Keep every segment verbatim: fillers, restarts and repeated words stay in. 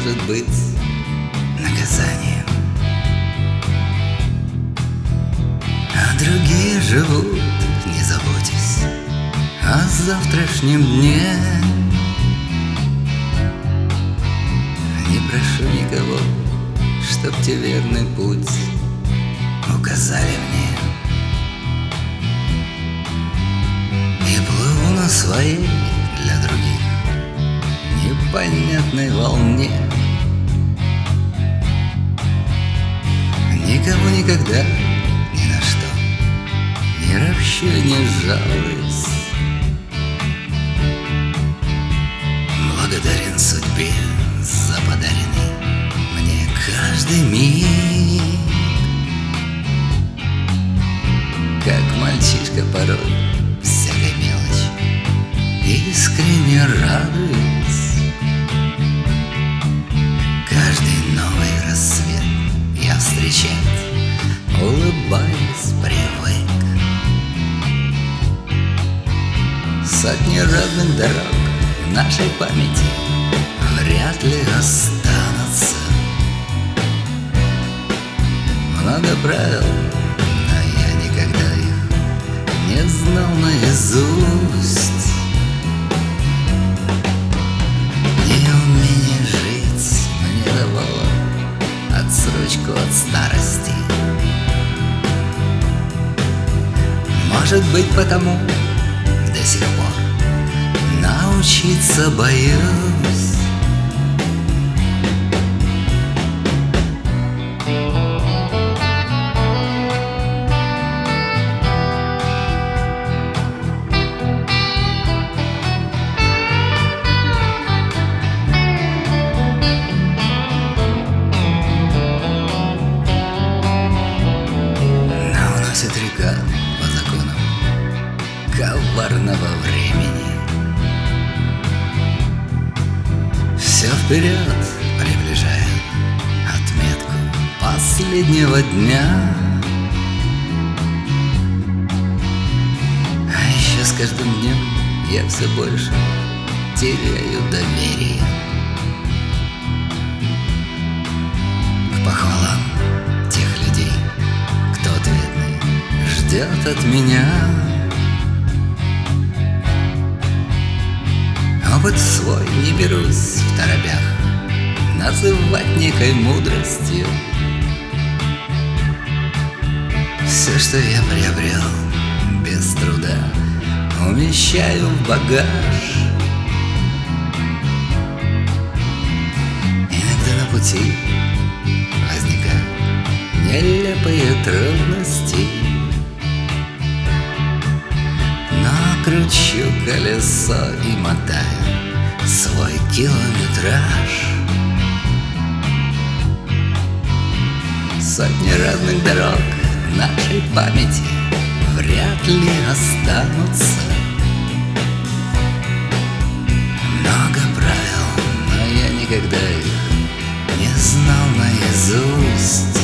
может быть наказанием. А другие живут, не заботясь о завтрашнем дне. Не прошу никого, чтоб те верный путь указали мне. И плыву на своей для других непонятной волне. Никому никогда ни на что не ропщу и не жалуюсь. Благодарен судьбе за подаренный мне каждый миг. Как мальчишка порой всякой мелочи искренне радуюсь. Каждый новый рассвет я встречать, улыбаясь, привык. Сотни разных дорог в нашей памяти вряд ли останутся. Много правил, но я никогда их не знал наизусть. Неумение жить мне давало отсрочку от старости. Может быть, потому до сих пор научиться боюсь. Но уносит река по законам коварного времени. Все вперед, приближая отметку последнего дня. А еще с каждым днем я все больше теряю доверие к похвалам тех людей, кто ответный ждет от меня. Опыт свой не берусь в торопях называть некой мудростью. Все, что я приобрел без труда, умещаю в багаж. Иногда на пути возникают нелепые трудности, но кручу колесо и мотаю свой километраж. Сотни разных дорог в нашей памяти вряд ли останутся. Много правил, но я никогда их не знал наизусть.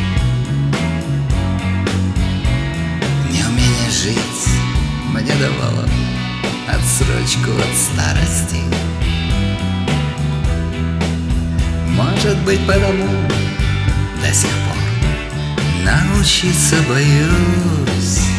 Неумение жить мне давало отсрочку от старости. Может быть, потому до сих пор научиться боюсь.